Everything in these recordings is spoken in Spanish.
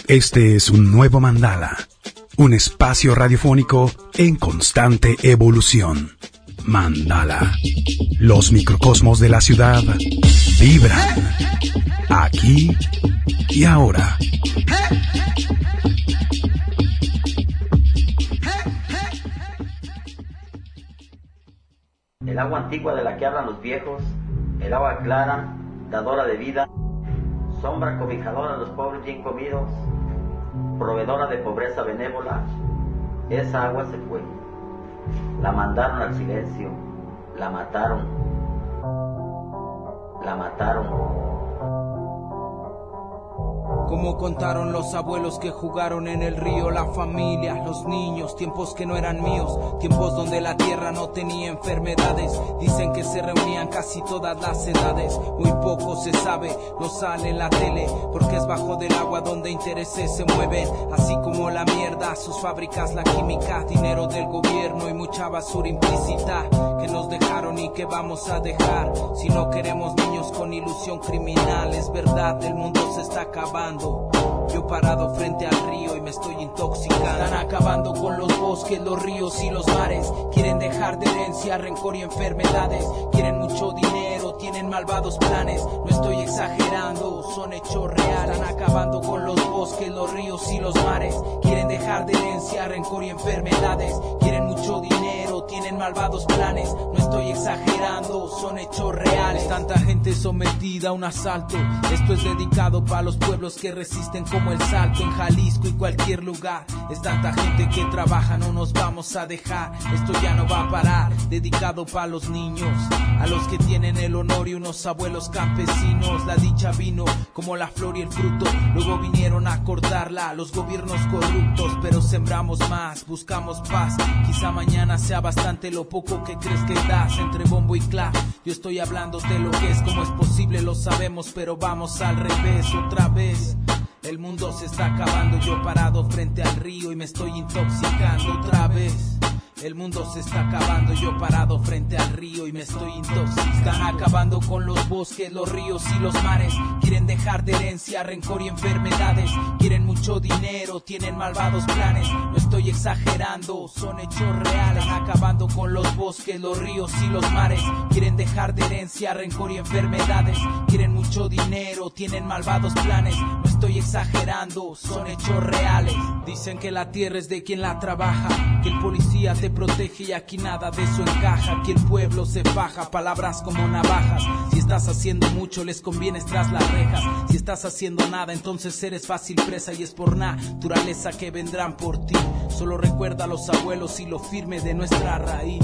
Este es un nuevo Mandala, un espacio radiofónico en constante evolución. Mandala. Los microcosmos de la ciudad vibran. Aquí y ahora. El agua antigua de la que hablan los viejos, el agua clara, dadora de vida, sombra cobijadora de los pobres bien comidos, proveedora de pobreza benévola, esa agua se fue. La mandaron al silencio, la mataron. Como contaron los abuelos que jugaron en el río, la familia, los niños, tiempos que no eran míos, tiempos donde la tierra no tenía enfermedades. Dicen que se reunían casi todas las edades, muy poco se sabe, no sale en la tele, porque es bajo del agua donde intereses se mueven, así como la mierda, sus fábricas, la química, dinero del gobierno y mucha basura implícita que nos dejaron y que vamos a dejar. Si no queremos niños con ilusión criminal, es verdad, el mundo se está acabando. Yo parado frente al río y me estoy intoxicando. Están acabando con los bosques, los ríos y los mares. Quieren dejar de herencia, rencor y enfermedades. Quieren mucho dinero, tienen malvados planes. No estoy exagerando, son hechos reales. Están acabando con los bosques, los ríos y los mares. Quieren dejar de herencia, rencor y enfermedades. Quieren mucho dinero, tienen malvados planes. No estoy exagerando, son hechos reales. Tanta gente sometida a un asalto. Esto es dedicado para los pueblos que resisten como el Salto, en Jalisco y cualquier lugar. Es tanta gente que trabaja, no nos vamos a dejar. Esto ya no va a parar. Dedicado para los niños, a los que tienen el honor y unos abuelos campesinos. La dicha vino como la flor y el fruto, luego vinieron a cortarla los gobiernos corruptos. Pero sembramos más, buscamos paz. Quizá mañana sea bastante lo poco que crees que das. Entre bombo y clap, yo estoy hablándote lo que es, como es posible, lo sabemos, pero vamos al revés otra vez. El mundo se está acabando, yo parado frente al río y me estoy intoxicando otra vez. El mundo se está acabando, yo parado frente al río y me estoy intoxicando. Están acabando con los bosques, los ríos y los mares. Quieren dejar de herencia, rencor y enfermedades. Quieren mucho dinero, tienen malvados planes. No estoy exagerando, son hechos reales. Están acabando con los bosques, los ríos y los mares. Quieren dejar de herencia, rencor y enfermedades. Quieren mucho dinero, tienen malvados planes. No estoy exagerando, son hechos reales. Dicen que la tierra es de quien la trabaja, que el policía te protege y aquí nada de eso encaja. Aquí el pueblo se faja, palabras como navajas. Si estás haciendo mucho les convienes tras las rejas. Si estás haciendo nada entonces eres fácil presa. Y es por naturaleza que vendrán por ti. Solo recuerda a los abuelos y lo firme de nuestra raíz.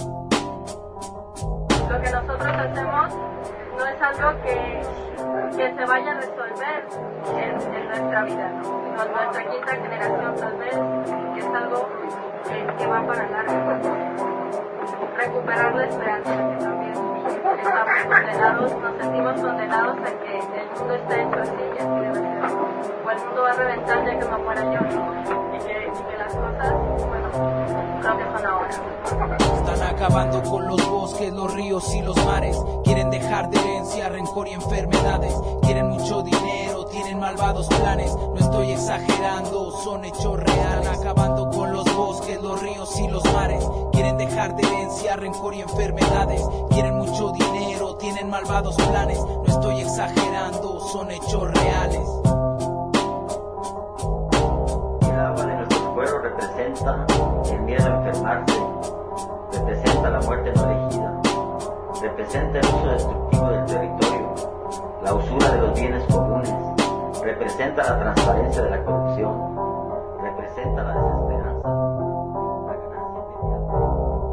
Lo que nosotros hacemos no es algo que se vaya a resolver en nuestra vida, ¿no? Sino nuestra quinta generación tal vez, es algo que va para largo. Recuperar la esperanza, que también estamos condenados, nos sentimos condenados a que el mundo está hecho así y así debe ser. O el mundo va a reventar ya que me muera yo, ¿no? Y que las cosas, bueno, creo que son ahora. Están acabando con los bosques, los ríos y los mares. Quieren dejar de herencia, rencor y enfermedades. Quieren mucho dinero, tienen malvados planes. No estoy exagerando, son hechos reales. Están acabando con los bosques, los ríos y los mares. Quieren dejar de herencia, rencor y enfermedades. Quieren mucho dinero, tienen malvados planes. No estoy exagerando, son hechos reales. El agua de nuestros pueblos representa el miedo a enfermarse, representa la muerte no elegida, representa el uso destructivo del territorio, la usura de los bienes comunes, representa la transparencia de la corrupción, representa la desesperanza, la ganancia inmediata.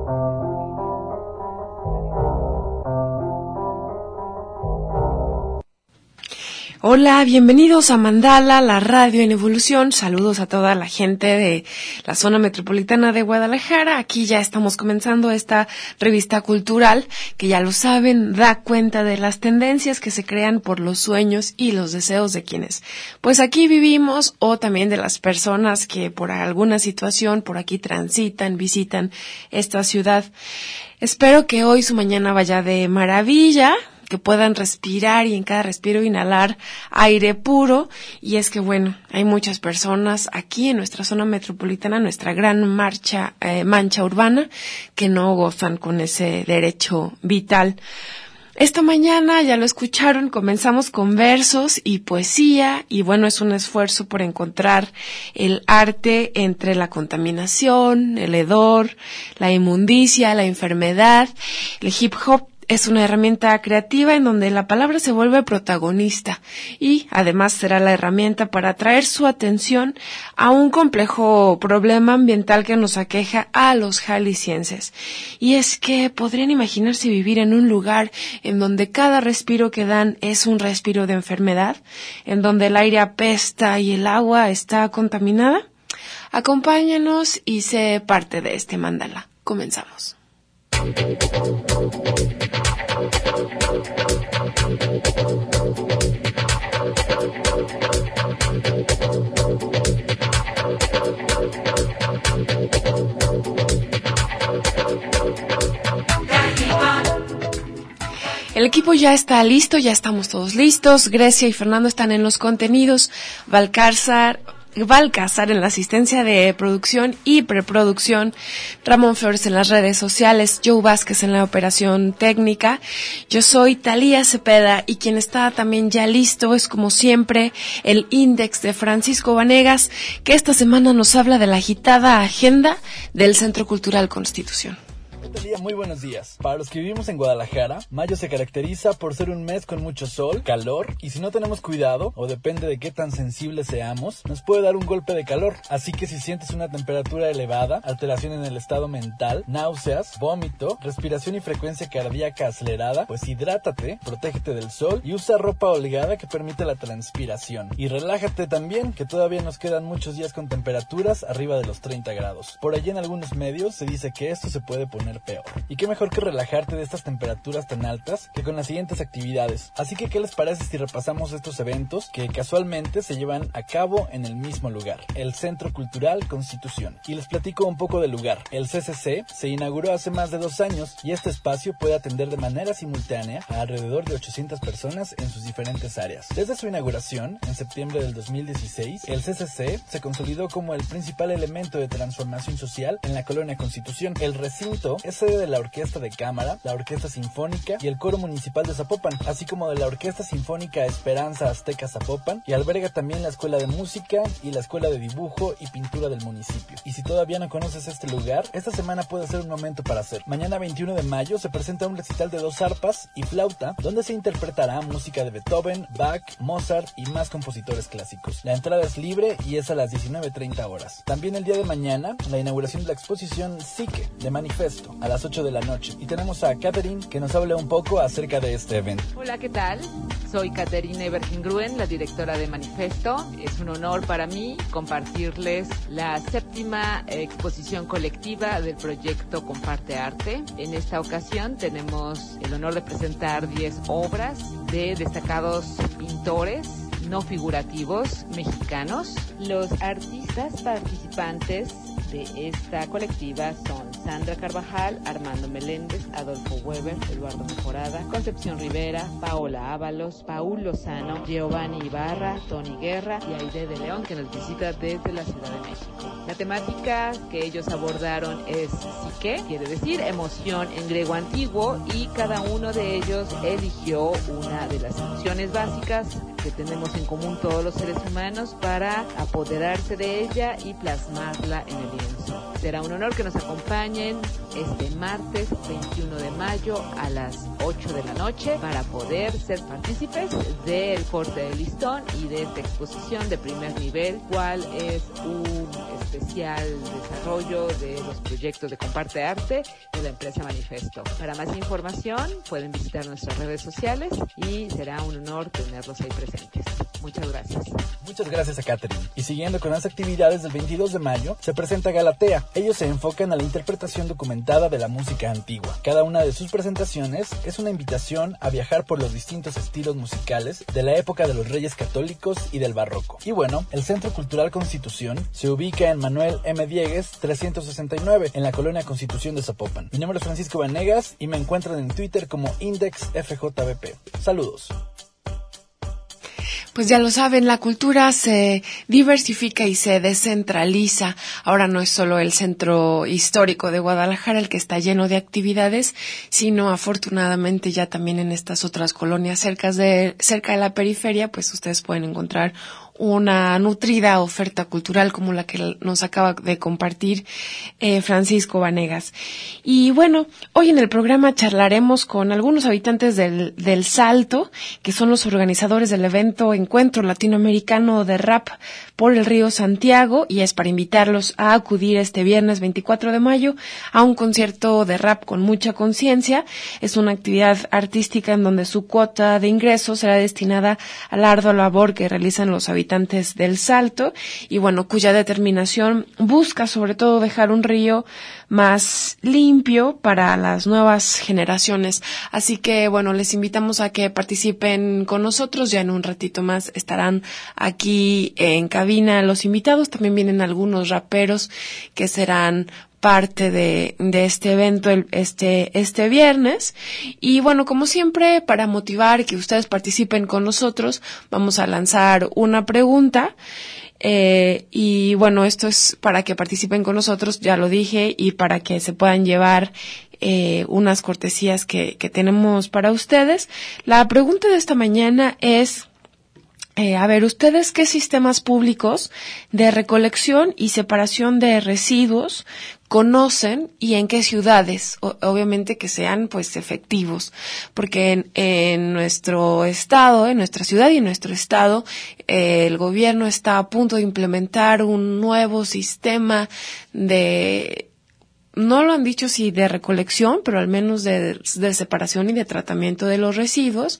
Hola, bienvenidos a Mandala, la radio en evolución. Saludos a toda la gente de la zona metropolitana de Guadalajara. Aquí ya estamos comenzando esta revista cultural que, ya lo saben, da cuenta de las tendencias que se crean por los sueños y los deseos de quienes pues aquí vivimos, o también de las personas que por alguna situación por aquí transitan, visitan esta ciudad. Espero que hoy su mañana vaya de maravilla. que puedan respirar y en cada respiro inhalar aire puro. Y es que bueno, hay muchas personas aquí en nuestra zona metropolitana, nuestra gran mancha urbana, que no gozan con ese derecho vital. Esta mañana, ya lo escucharon, comenzamos con versos y poesía, y bueno, es un esfuerzo por encontrar el arte entre la contaminación, el hedor, la inmundicia, la enfermedad. El hip hop es una herramienta creativa en donde la palabra se vuelve protagonista y además será la herramienta para atraer su atención a un complejo problema ambiental que nos aqueja a los jaliscienses. Y es que podrían imaginarse vivir en un lugar en donde cada respiro que dan es un respiro de enfermedad, en donde el aire apesta y el agua está contaminada. Acompáñanos y sé parte de este mandala. Comenzamos. El equipo ya está listo, ya estamos todos listos. Grecia y Fernando están en los contenidos. Balcázar en la asistencia de producción y preproducción, Ramón Flores en las redes sociales, Joe Vázquez en la operación técnica. Yo soy Talía Cepeda y quien está también ya listo es, como siempre, el Índex de Francisco Vanegas, que esta semana nos habla de la agitada agenda del Centro Cultural Constitución. Muy buenos días. Para los que vivimos en Guadalajara, mayo se caracteriza por ser un mes con mucho sol, calor, y si no tenemos cuidado, o depende de qué tan sensibles seamos, nos puede dar un golpe de calor. Así que si sientes una temperatura elevada, alteración en el estado mental, náuseas, vómito, respiración y frecuencia cardíaca acelerada, pues hidrátate, protégete del sol y usa ropa holgada que permite la transpiración. Y relájate también, que todavía nos quedan muchos días con temperaturas arriba de los 30 grados. Por allí en algunos medios se dice que esto se puede poner peor. Y qué mejor que relajarte de estas temperaturas tan altas que con las siguientes actividades. Así que, ¿qué les parece si repasamos estos eventos que casualmente se llevan a cabo en el mismo lugar? El Centro Cultural Constitución. Y les platico un poco del lugar. El CCC se inauguró hace más de 2 años y este espacio puede atender de manera simultánea a alrededor de 800 personas en sus diferentes áreas. Desde su inauguración, en septiembre del 2016, el CCC se consolidó como el principal elemento de transformación social en la colonia Constitución. El recinto es sede de la Orquesta de Cámara, la Orquesta Sinfónica y el Coro Municipal de Zapopan, así como de la Orquesta Sinfónica Esperanza Azteca Zapopan, y alberga también la Escuela de Música y la Escuela de Dibujo y Pintura del municipio. Y si todavía no conoces este lugar, esta semana puede ser un momento para hacer. Mañana 21 de mayo se presenta un recital de 2 arpas y flauta, donde se interpretará música de Beethoven, Bach, Mozart y más compositores clásicos. La entrada es libre y es a las 19:30 horas. También el día de mañana, la inauguración de la exposición Psique de Manifesto, a las 8 de la noche. Y tenemos a Catherine que nos habla un poco acerca de este evento. Hola, ¿qué tal? Soy Catherine Ebergengruen, la directora de Manifesto. Es un honor para mí compartirles la 7ª exposición colectiva del proyecto Comparte Arte. En esta ocasión tenemos el honor de presentar 10 obras de destacados pintores no figurativos mexicanos. Los artistas participantes de esta colectiva son Sandra Carvajal, Armando Meléndez, Adolfo Weber, Eduardo Mejorada, Concepción Rivera, Paola Ábalos, Paul Lozano, Giovanni Ibarra, Tony Guerra y Aide de León, que nos visita desde la Ciudad de México. La temática que ellos abordaron es psique, quiere decir emoción en griego antiguo, y cada uno de ellos eligió una de las emociones básicas que tenemos en común todos los seres humanos para apoderarse de ella y plasmarla en el lienzo. Será un honor que nos acompañen este martes 21 de mayo a las 8 de la noche para poder ser partícipes del corte de listón y de esta exposición de primer nivel, cual es un especial desarrollo de los proyectos de Comparte Arte de la empresa Manifesto. Para más información pueden visitar nuestras redes sociales y será un honor tenerlos ahí presentes. Muchas gracias. Muchas gracias a Catherine. Y siguiendo con las actividades del 22 de mayo, se presenta Galatea. Ellos se enfocan a la interpretación documentada de la música antigua. Cada una de sus presentaciones es una invitación a viajar por los distintos estilos musicales de la época de los Reyes Católicos y del Barroco. Y bueno, el Centro Cultural Constitución se ubica en Manuel M. Diegues 369, en la colonia Constitución de Zapopan. Mi nombre es Francisco Vanegas y me encuentran en Twitter como IndexFJBP. Saludos. Pues ya lo saben, la cultura se diversifica y se descentraliza. Ahora no es solo el centro histórico de Guadalajara el que está lleno de actividades, sino afortunadamente ya también en estas otras colonias cerca de la periferia, pues ustedes pueden encontrar una nutrida oferta cultural como la que nos acaba de compartir Francisco Vanegas. Y bueno, hoy en el programa charlaremos con algunos habitantes del Salto, que son los organizadores del evento Encuentro Latinoamericano de Rap por el Río Santiago, y es para invitarlos a acudir este viernes 24 de mayo a un concierto de rap con mucha conciencia. Es una actividad artística en donde su cuota de ingreso será destinada a la ardua labor que realizan los habitantes del Salto, y bueno, cuya determinación busca sobre todo dejar un río más limpio para las nuevas generaciones. Así que bueno, les invitamos a que participen con nosotros. Ya en un ratito más estarán aquí en cabina los invitados. También vienen algunos raperos que serán parte de este evento este viernes. Y bueno, como siempre, para motivar que ustedes participen con nosotros, vamos a lanzar una pregunta. Y bueno, esto es para que participen con nosotros, ya lo dije, y para que se puedan llevar unas cortesías que tenemos para ustedes. La pregunta de esta mañana es: a ver, ¿ustedes qué sistemas públicos de recolección y separación de residuos conocen y en qué ciudades? Obviamente que sean pues efectivos, porque en nuestro estado, en nuestra ciudad y en nuestro estado, el gobierno está a punto de implementar un nuevo sistema de, no lo han dicho si de recolección, pero al menos de separación y de tratamiento de los residuos,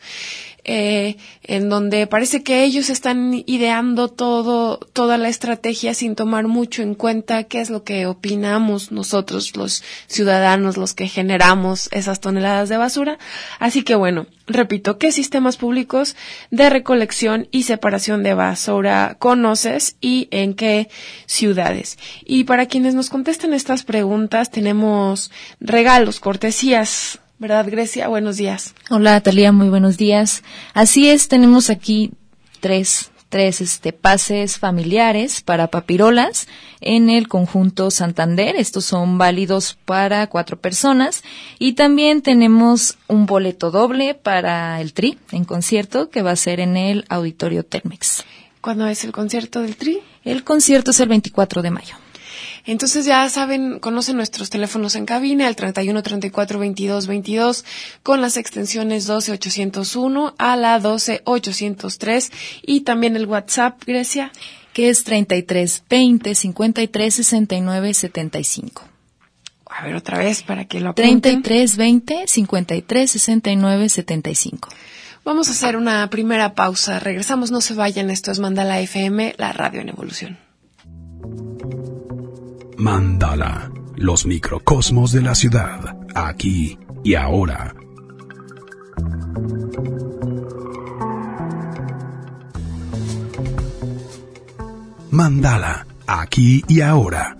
en donde parece que ellos están ideando toda la estrategia sin tomar mucho en cuenta qué es lo que opinamos nosotros, los ciudadanos, los que generamos esas toneladas de basura. Así que bueno, repito, ¿qué sistemas públicos de recolección y separación de basura conoces y en qué ciudades? Y para quienes nos contesten estas preguntas, tenemos regalos, cortesías, ¿verdad, Grecia? Buenos días. Hola, Talía, muy buenos días. Así es, tenemos aquí tres pases familiares para papirolas en el conjunto Santander. Estos son válidos para 4 personas. Y también tenemos un boleto doble para el Tri en concierto, que va a ser en el Auditorio Telmex. ¿Cuándo es el concierto del Tri? El concierto es el 24 de mayo. Entonces ya saben, conocen nuestros teléfonos en cabina, el 31 34 22 22 con las extensiones 12801 a la 12803, y también el WhatsApp, Grecia, que es 33 20 53 69 75. A ver, otra vez para que lo apunten. 33 20 53 69 75. Vamos a hacer una primera pausa. Regresamos, no se vayan. Esto es Mandala FM, la radio en evolución. Mandala, los microcosmos de la ciudad, aquí y ahora. Mandala, aquí y ahora.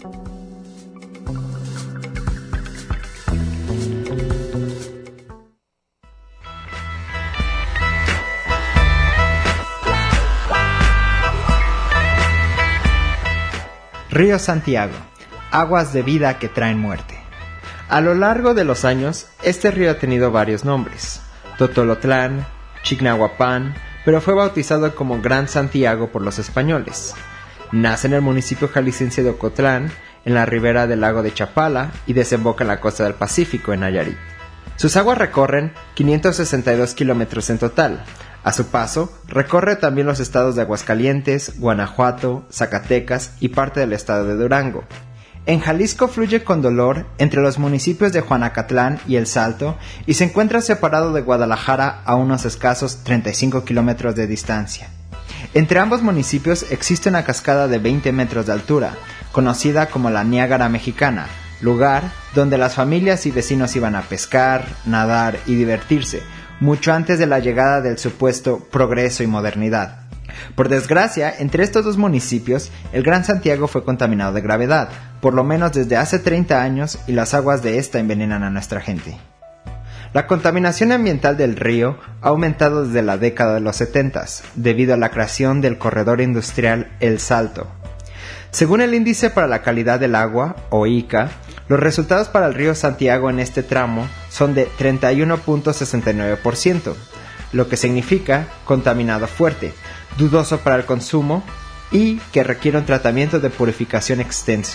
Río Santiago, aguas de vida que traen muerte. A lo largo de los años, este río ha tenido varios nombres: Totolotlán, Chignahuapan, pero fue bautizado como Gran Santiago por los españoles. Nace en el municipio jalisciense de Ocotlán, en la ribera del lago de Chapala, y desemboca en la costa del Pacífico, en Nayarit. Sus aguas recorren 562 kilómetros en total. A su paso, recorre también los estados de Aguascalientes, Guanajuato, Zacatecas y parte del estado de Durango. En Jalisco fluye con dolor entre los municipios de Juanacatlán y El Salto, y se encuentra separado de Guadalajara a unos escasos 35 kilómetros de distancia. Entre ambos municipios existe una cascada de 20 metros de altura, conocida como la Niágara Mexicana, lugar donde las familias y vecinos iban a pescar, nadar y divertirse, mucho antes de la llegada del supuesto progreso y modernidad. Por desgracia, entre estos dos municipios, el Gran Santiago fue contaminado de gravedad, por lo menos desde hace 30 años, y las aguas de esta envenenan a nuestra gente. La contaminación ambiental del río ha aumentado desde la década de los 70s, debido a la creación del corredor industrial El Salto. Según el Índice para la Calidad del Agua, o ICA, los resultados para el río Santiago en este tramo son de 31.69%, lo que significa contaminado fuerte, dudoso para el consumo y que requiere un tratamiento de purificación extenso.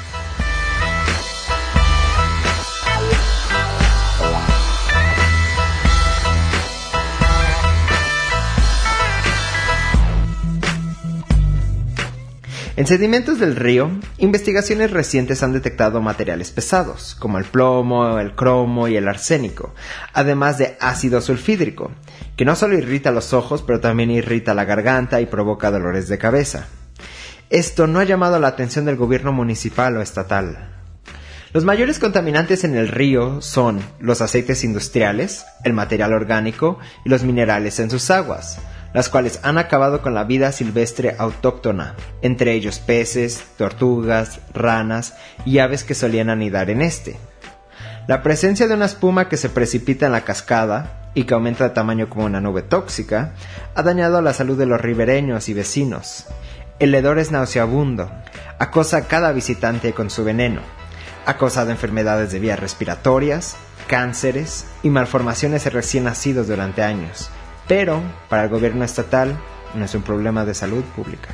En sedimentos del río, investigaciones recientes han detectado materiales pesados, como el plomo, el cromo y el arsénico, además de ácido sulfídrico, que no solo irrita los ojos, pero también irrita la garganta y provoca dolores de cabeza. Esto no ha llamado la atención del gobierno municipal o estatal. Los mayores contaminantes en el río son los aceites industriales, el material orgánico y los minerales en sus aguas, las cuales han acabado con la vida silvestre autóctona, entre ellos peces, tortugas, ranas y aves que solían anidar en este. La presencia de una espuma que se precipita en la cascada y que aumenta de tamaño como una nube tóxica ha dañado la salud de los ribereños y vecinos. El hedor es nauseabundo, acosa a cada visitante con su veneno, ha causado enfermedades de vías respiratorias, cánceres y malformaciones en recién nacidos durante años. Pero, para el gobierno estatal, no es un problema de salud pública.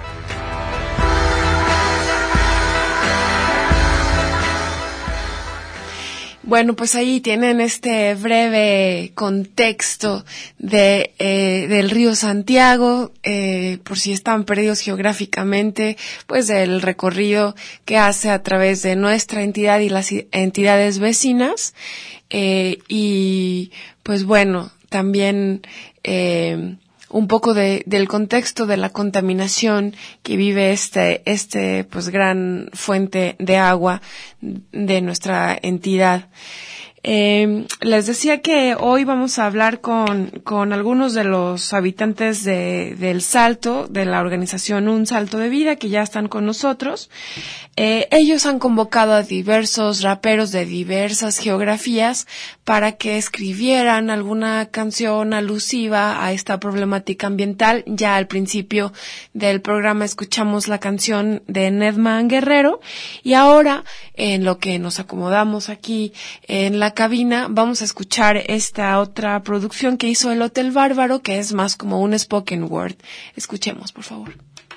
Bueno, pues ahí tienen este breve contexto del río Santiago, por si están perdidos geográficamente, pues del recorrido que hace a través de nuestra entidad y las entidades vecinas, y pues bueno, también un poco del contexto de la contaminación que vive este pues gran fuente de agua de nuestra entidad. Les decía que hoy vamos a hablar con algunos de los habitantes del Salto, de la organización Un Salto de Vida, que ya están con nosotros. Ellos han convocado a diversos raperos de diversas geografías para que escribieran alguna canción alusiva a esta problemática ambiental. Ya al principio del programa escuchamos la canción de Nedman Guerrero, y ahora, en lo que nos acomodamos aquí en la cabina, vamos a escuchar esta otra producción que hizo el Hotel Bárbaro, que es más como un spoken word. Escuchemos, por favor.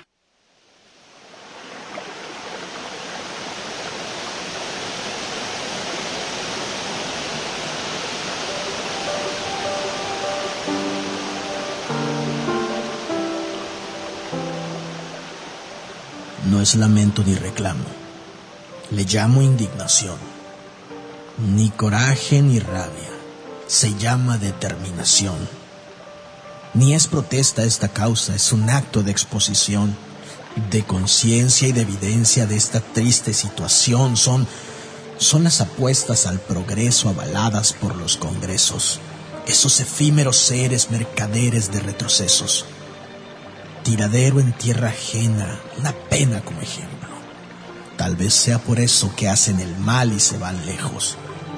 No es lamento ni reclamo, le llamo indignación. Ni coraje ni rabia, se llama determinación. Ni es protesta esta causa, es un acto de exposición, de conciencia y de evidencia de esta triste situación. Son las apuestas al progreso avaladas por los congresos, esos efímeros seres mercaderes de retrocesos. Tiradero en tierra ajena, una pena como ejemplo. Tal vez sea por eso que hacen el mal y se van lejos.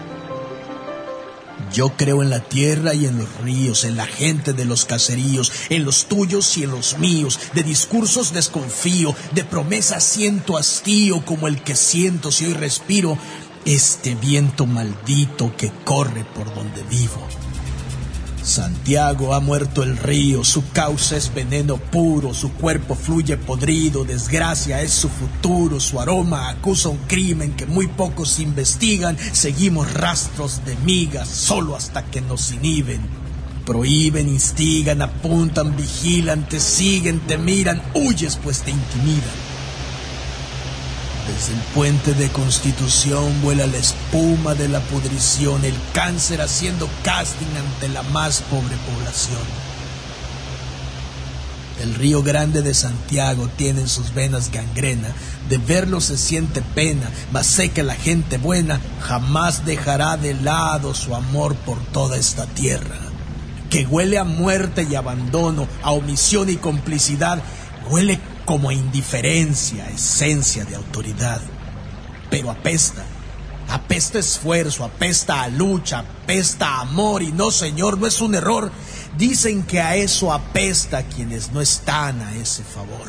Yo creo en la tierra y en los ríos, en la gente de los caseríos, en los tuyos y en los míos. De discursos desconfío, de promesas siento hastío, como el que siento si hoy respiro este viento maldito que corre por donde vivo. Santiago ha muerto el río, su causa es veneno puro, su cuerpo fluye podrido, desgracia es su futuro, su aroma acusa un crimen que muy pocos investigan, seguimos rastros de migas solo hasta que nos inhiben, prohíben, instigan, apuntan, vigilan, te siguen, te miran, huyes pues te intimidan. Desde el puente de Constitución vuela la espuma de la pudrición, el cáncer haciendo casting ante la más pobre población. El río Grande de Santiago tiene en sus venas gangrena, de verlo se siente pena, mas sé que la gente buena jamás dejará de lado su amor por toda esta tierra, que huele a muerte y abandono, a omisión y complicidad, huele como a indiferencia, esencia de autoridad, pero apesta. Apesta esfuerzo, apesta a lucha, apesta a amor, y no, señor, no es un error. Dicen que a eso apesta quienes no están a ese favor.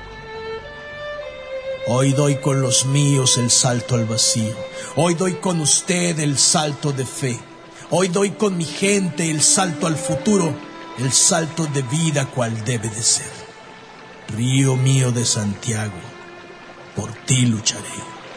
Hoy doy con los míos el salto al vacío. Hoy doy con usted el salto de fe. Hoy doy con mi gente el salto al futuro, el salto de vida cual debe de ser. Río mío de Santiago, por ti lucharé.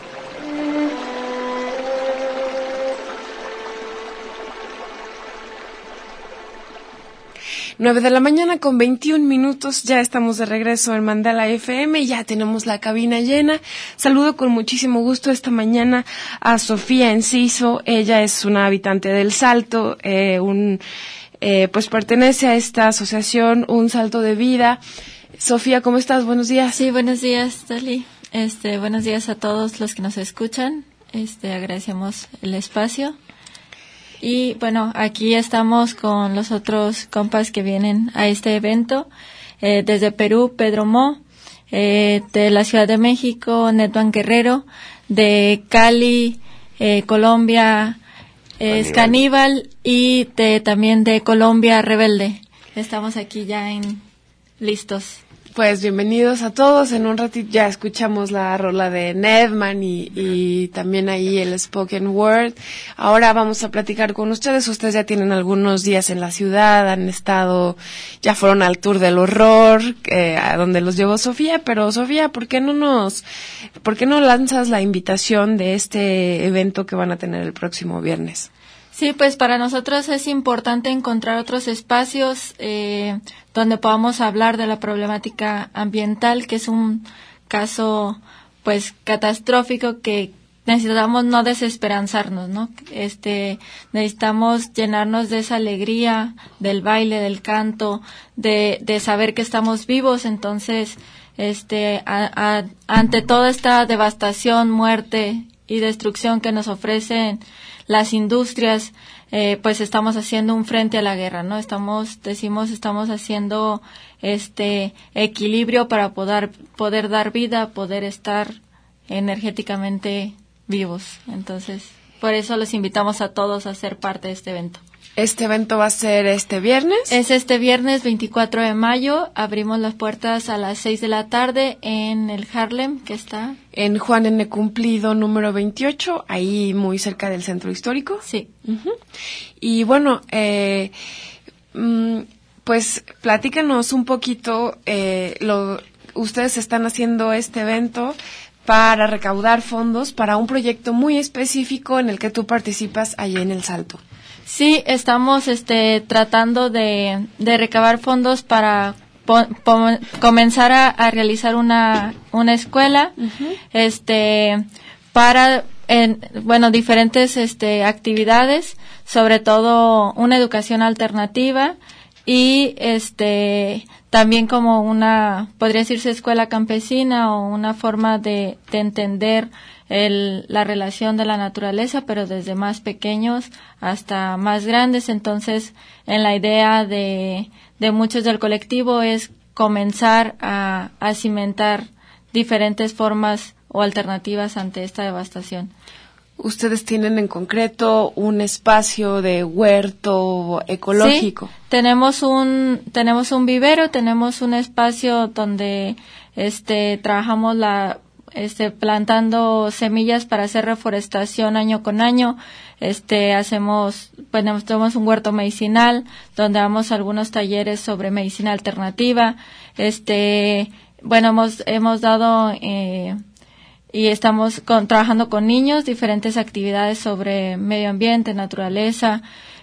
9 de la mañana con 21 minutos, ya estamos de regreso en Mandala FM, ya tenemos la cabina llena. Saludo con muchísimo gusto esta mañana a Sofía Enciso. Ella es una habitante del Salto, pues pertenece a esta asociación Un Salto de Vida. Sofía, ¿cómo estás? Buenos días. Sí, buenos días, Dali. Buenos días a todos los que nos escuchan. Agradecemos el espacio. Y bueno, aquí estamos con los otros compas que vienen a este evento. Desde Perú, Pedro Mo. De la Ciudad de México, Netvan Guerrero. De Cali, Colombia, Caníbal. Y también de Colombia, Rebelde. Estamos aquí ya listos. Pues bienvenidos a todos. En un ratito ya escuchamos la rola de Netman y también ahí el spoken word. Ahora vamos a platicar con ustedes. Ustedes ya tienen algunos días en la ciudad, ya fueron al Tour del Horror, a donde los llevó Sofía. Pero Sofía, ¿por qué no lanzas la invitación de este evento que van a tener el próximo viernes? Sí, pues para nosotros es importante encontrar otros espacios donde podamos hablar de la problemática ambiental, que es un caso pues catastrófico que necesitamos no desesperanzarnos, ¿no? Necesitamos llenarnos de esa alegría, del baile, del canto, de saber que estamos vivos. Entonces, ante toda esta devastación, muerte y destrucción que nos ofrecen las industrias, pues estamos haciendo un frente a la guerra, ¿no? Estamos haciendo equilibrio para poder dar vida, poder estar energéticamente vivos. Entonces, por eso los invitamos a todos a ser parte de este evento. ¿Este evento va a ser este viernes? Es este viernes 24 de mayo. Abrimos las puertas a las 6 de la tarde en el Harlem, que está en Juan N. Cumplido número 28, ahí muy cerca del centro histórico. Sí. Uh-huh. Y bueno, pues platícanos un poquito, ustedes están haciendo este evento para recaudar fondos para un proyecto muy específico en el que tú participas allí en El Salto. Sí, estamos tratando de recabar fondos para comenzar a realizar una escuela, uh-huh. Para diferentes actividades, sobre todo una educación alternativa y también como podría decirse escuela campesina o una forma de entender la relación de la naturaleza, pero desde más pequeños hasta más grandes. Entonces, en la idea de muchos del colectivo es comenzar a cimentar diferentes formas o alternativas ante esta devastación. ¿Ustedes tienen en concreto un espacio de huerto ecológico? Sí, tenemos un vivero, tenemos un espacio donde trabajamos plantando semillas para hacer reforestación año con año. Tenemos un huerto medicinal donde damos algunos talleres sobre medicina alternativa. Hemos dado y estamos trabajando con niños diferentes actividades sobre medio ambiente, naturaleza,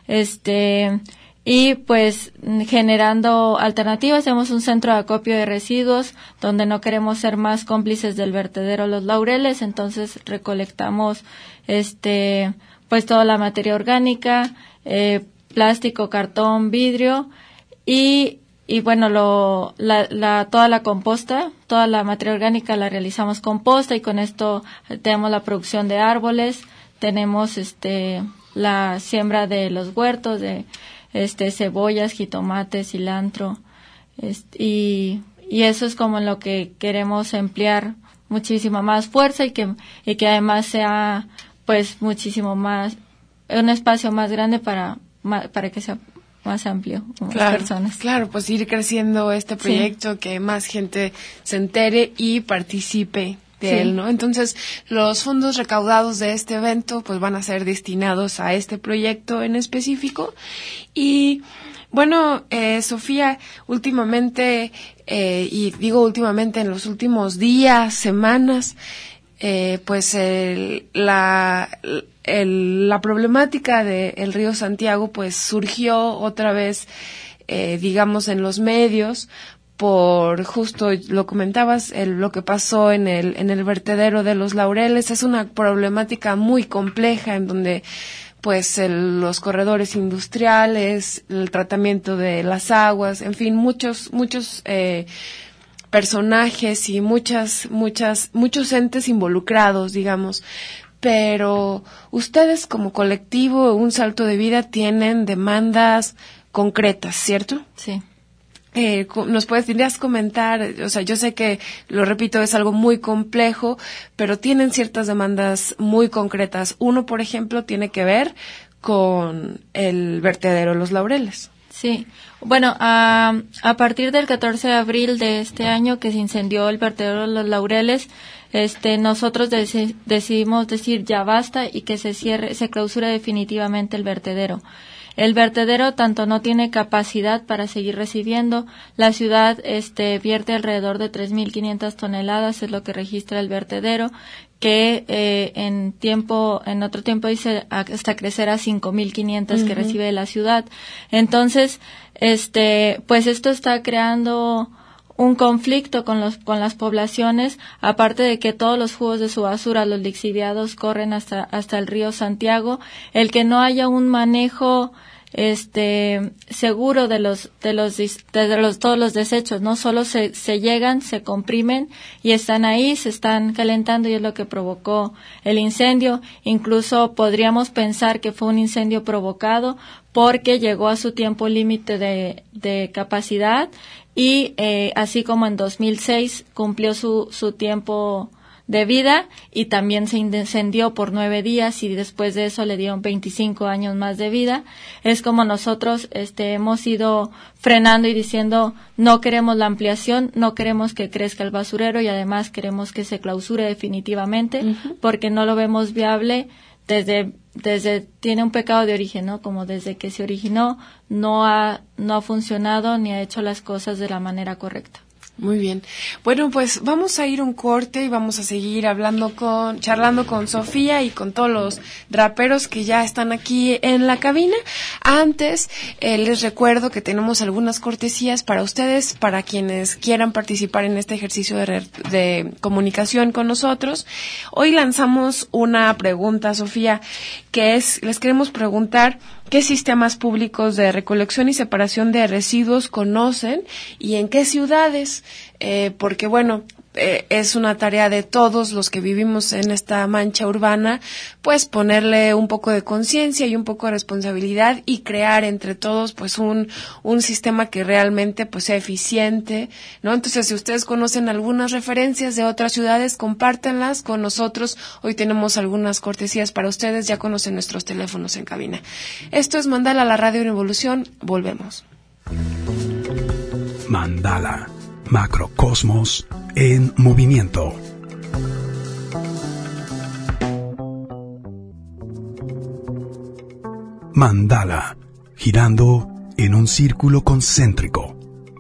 y pues generando alternativas. Tenemos un centro de acopio de residuos donde no queremos ser más cómplices del vertedero Los Laureles, entonces recolectamos pues toda la materia orgánica, plástico, cartón, vidrio, y bueno, toda la composta, toda la materia orgánica la realizamos composta, y con esto tenemos la producción de árboles, tenemos la siembra de los huertos de cebollas, jitomates, cilantro, y eso es como lo que queremos emplear muchísima más fuerza, y que además sea pues muchísimo más, un espacio más grande para que sea más amplio, más personas. Claro, pues ir creciendo este proyecto, que más gente se entere y participe de él, ¿no? Entonces, los fondos recaudados de este evento pues van a ser destinados a este proyecto en específico. Y bueno, Sofía, últimamente, y digo últimamente, en los últimos días, semanas, pues la problemática del río Santiago pues surgió otra vez, digamos, en los medios, por justo lo comentabas, lo que pasó en el vertedero de Los Laureles. Es una problemática muy compleja en donde pues los corredores industriales, el tratamiento de las aguas, en fin, muchos personajes y muchos entes involucrados, digamos. Pero ustedes como colectivo, Un Salto de Vida, tienen demandas concretas, ¿cierto? Sí. ¿Nos podrías comentar? O sea, yo sé que, lo repito, es algo muy complejo, pero tienen ciertas demandas muy concretas. Uno, por ejemplo, tiene que ver con el vertedero Los Laureles. Sí. Bueno, a partir del 14 de abril de este año, que se incendió el vertedero Los Laureles, nosotros decidimos decir ya basta y que se clausure definitivamente el vertedero. El vertedero tanto no tiene capacidad para seguir recibiendo. La ciudad vierte alrededor de 3.500 toneladas, es lo que registra el vertedero, que en otro tiempo dice hasta crecer a 5.500 que recibe la ciudad. Entonces, pues esto está creando un conflicto con las poblaciones, aparte de que todos los jugos de su basura, los lixiviados, corren hasta el río Santiago. El que no haya un manejo seguro de todos los desechos, no solo se llegan, se comprimen y están ahí, se están calentando, y es lo que provocó el incendio. Incluso podríamos pensar que fue un incendio provocado porque llegó a su tiempo límite de capacidad, y así como en 2006 cumplió su tiempo de vida, y también se incendió por 9 días, y después de eso le dieron 25 años más de vida. Es como nosotros hemos ido frenando y diciendo no queremos la ampliación, no queremos que crezca el basurero, y además queremos que se clausure definitivamente, porque no lo vemos viable desde tiene un pecado de origen, ¿no? Como desde que se originó no ha funcionado ni ha hecho las cosas de la manera correcta. Muy bien. Bueno, pues vamos a ir un corte y vamos a seguir charlando con Sofía y con todos los raperos que ya están aquí en la cabina. Antes, les recuerdo que tenemos algunas cortesías para ustedes, para quienes quieran participar en este ejercicio de comunicación con nosotros. Hoy lanzamos una pregunta, Sofía, que les queremos preguntar ¿qué sistemas públicos de recolección y separación de residuos conocen y en qué ciudades? Porque, bueno, es una tarea de todos los que vivimos en esta mancha urbana, pues ponerle un poco de conciencia y un poco de responsabilidad y crear entre todos pues un sistema que realmente pues sea eficiente, ¿no? Entonces, si ustedes conocen algunas referencias de otras ciudades, compártanlas con nosotros. Hoy tenemos algunas cortesías para ustedes, ya conocen nuestros teléfonos en cabina. Esto es Mandala, la radio en evolución. Volvemos. Mandala, macrocosmos en movimiento. Mandala, girando en un círculo concéntrico.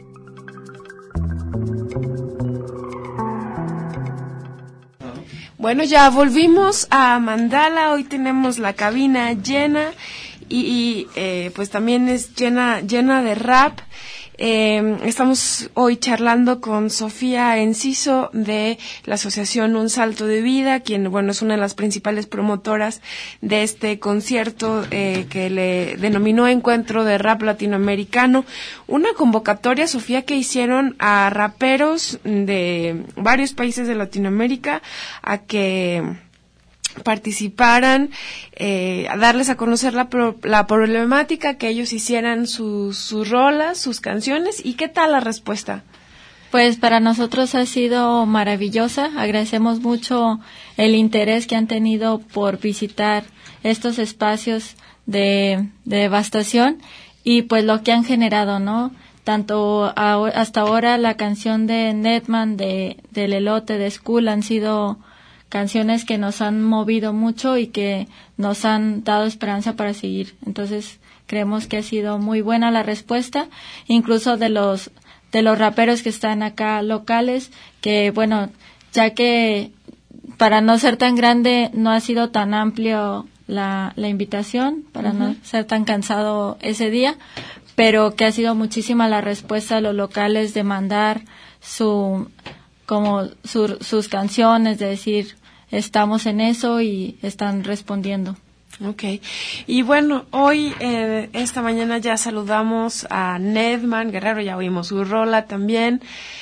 Bueno, ya volvimos a Mandala. Hoy tenemos la cabina llena y pues también es llena de rap. Estamos hoy charlando con Sofía Enciso de la asociación Un Salto de Vida, quien, bueno, es una de las principales promotoras de este concierto que le denominó Encuentro de Rap Latinoamericano. Una convocatoria, Sofía, que hicieron a raperos de varios países de Latinoamérica a que participaran, a darles a conocer la problemática, que ellos hicieran sus rolas, sus canciones. ¿Y qué tal la respuesta? Pues para nosotros ha sido maravillosa. Agradecemos mucho el interés que han tenido por visitar estos espacios de devastación y pues lo que han generado, ¿no? Tanto hasta ahora la canción de Netman, del Elote, de School, han sido canciones que nos han movido mucho y que nos han dado esperanza para seguir. Entonces, creemos que ha sido muy buena la respuesta, incluso de los raperos que están acá locales, que bueno, ya que para no ser tan grande no ha sido tan amplio la invitación, para no ser tan cansado ese día, pero que ha sido muchísima la respuesta de los locales de mandar sus canciones, de decir estamos en eso, y están respondiendo. Okay. Y bueno, hoy, esta mañana ya saludamos a Nedman Guerrero, ya oímos su rola también.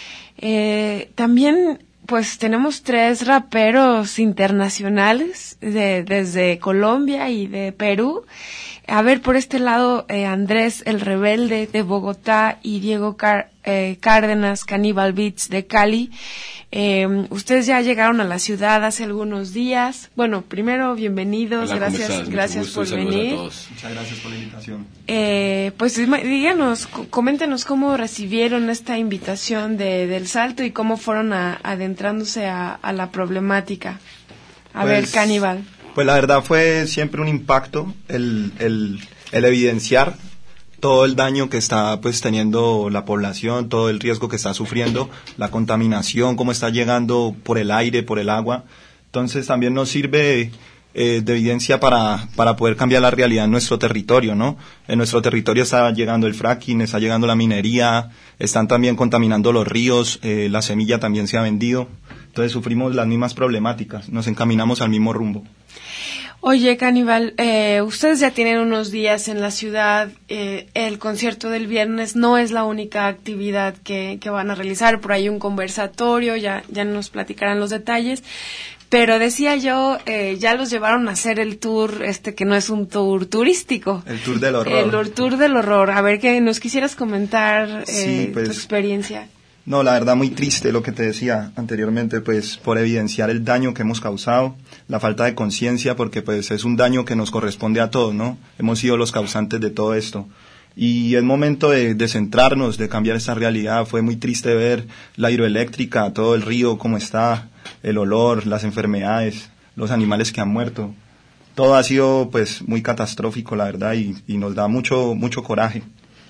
También, pues, tenemos 3 raperos internacionales desde Colombia y de Perú. A ver, por este lado, Andrés el Rebelde de Bogotá y Diego Cárdenas, Cannibal Beats de Cali. Ustedes ya llegaron a la ciudad hace algunos días. Bueno, primero, bienvenidos. Hola, gracias por venir. Muchas gracias por la invitación. Pues díganos, coméntenos cómo recibieron esta invitación del Salto y cómo fueron adentrándose a la problemática. A ver, Cannibal. Pues la verdad fue siempre un impacto el evidenciar todo el daño que está pues teniendo la población, todo el riesgo que está sufriendo, la contaminación, cómo está llegando por el aire, por el agua. Entonces también nos sirve de evidencia para poder cambiar la realidad en nuestro territorio, ¿no? En nuestro territorio está llegando el fracking, está llegando la minería, están también contaminando los ríos, la semilla también se ha vendido. Entonces sufrimos las mismas problemáticas, nos encaminamos al mismo rumbo. Oye, Cannibal, ustedes ya tienen unos días en la ciudad. El concierto del viernes no es la única actividad que van a realizar. Por ahí un conversatorio, ya nos platicarán los detalles. Pero decía yo, ya los llevaron a hacer el tour, que no es un tour turístico. El tour del horror. El tour del horror. A ver, que nos quisieras comentar tu experiencia. No, la verdad muy triste lo que te decía anteriormente, pues por evidenciar el daño que hemos causado, la falta de conciencia, porque pues es un daño que nos corresponde a todos, ¿no? Hemos sido los causantes de todo esto. Y es momento de centrarnos, de cambiar esta realidad. Fue muy triste ver la hidroeléctrica, todo el río, cómo está, el olor, las enfermedades, los animales que han muerto. Todo ha sido pues muy catastrófico, la verdad, y nos da mucho coraje.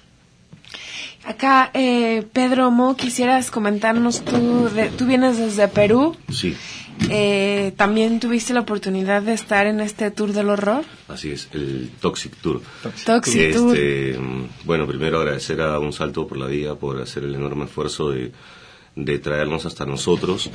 Acá, Pedro Mo, quisieras comentarnos, tú vienes desde Perú. Sí. ¿También tuviste la oportunidad de estar en este tour del horror? Así es, el Toxic Tour. Toxic Tour. Bueno, primero agradecer a Un Salto por la Vida por hacer el enorme esfuerzo de traernos hasta nosotros.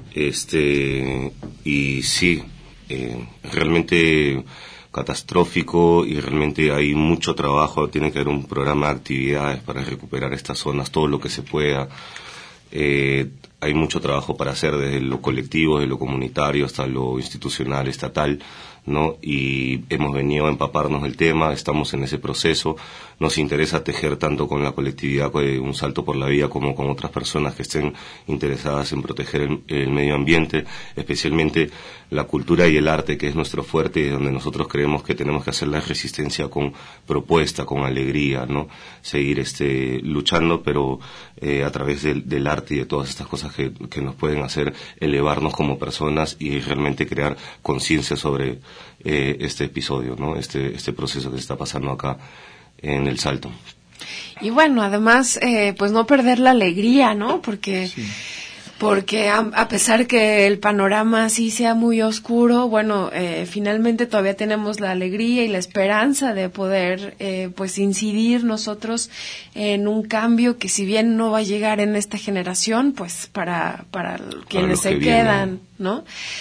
Y sí, realmente catastrófico, y realmente hay mucho trabajo. Tiene que haber un programa de actividades para recuperar estas zonas, todo lo que se pueda. Hay mucho trabajo para hacer, desde lo colectivo, desde lo comunitario hasta lo institucional, estatal, ¿no? Y hemos venido a empaparnos del tema, estamos en ese proceso. Nos interesa tejer tanto con la colectividad de Un Salto por la Vida como con otras personas que estén interesadas en proteger el medio ambiente, especialmente la cultura y el arte, que es nuestro fuerte y donde nosotros creemos que tenemos que hacer la resistencia con propuesta, con alegría, ¿no? Seguir luchando, pero a través del arte y de todas estas cosas que nos pueden hacer elevarnos como personas y realmente crear conciencia sobre este episodio, ¿no? Este proceso que se está pasando acá en El Salto. Y bueno, además, pues no perder la alegría, ¿no? Porque porque a pesar que el panorama sí sea muy oscuro, bueno, finalmente todavía tenemos la alegría y la esperanza de poder pues incidir nosotros en un cambio que, si bien no va a llegar en esta generación, pues para quienes se quedan, ¿no?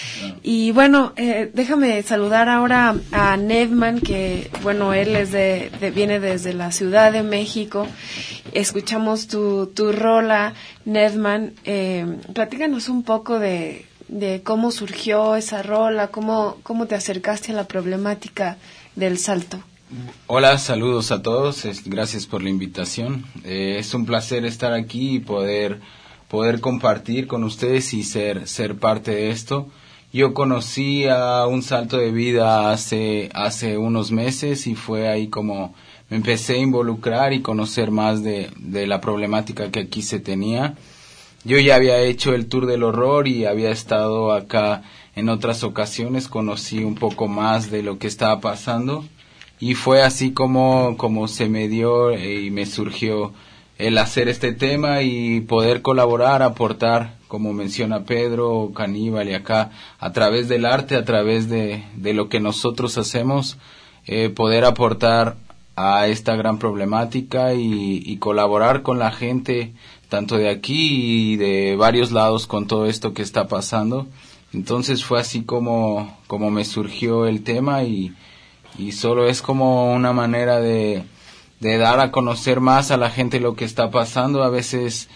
Y bueno, déjame saludar ahora a Nedman, que bueno, él es viene desde la Ciudad de México. Escuchamos tu rola, Nedman. Platícanos un poco de cómo surgió esa rola, cómo te acercaste a la problemática del salto. Hola, saludos a todos, gracias por la invitación. Es un placer estar aquí y poder compartir con ustedes y ser parte de esto. Yo conocí a Un Salto de Vida hace unos meses, y fue ahí como me empecé a involucrar y conocer más de la problemática que aquí se tenía. Yo ya había hecho el Tour del Horror y había estado acá en otras ocasiones, conocí un poco más de lo que estaba pasando, y fue así como se me dio y me surgió el hacer este tema y poder colaborar, aportar, como menciona Pedro, Caníbal y acá, a través del arte, a través de lo que nosotros hacemos, poder aportar a esta gran problemática y colaborar con la gente, tanto de aquí y de varios lados, con todo esto que está pasando. Entonces fue así como me surgió el tema, y solo es como una manera de dar a conocer más a la gente lo que está pasando. A veces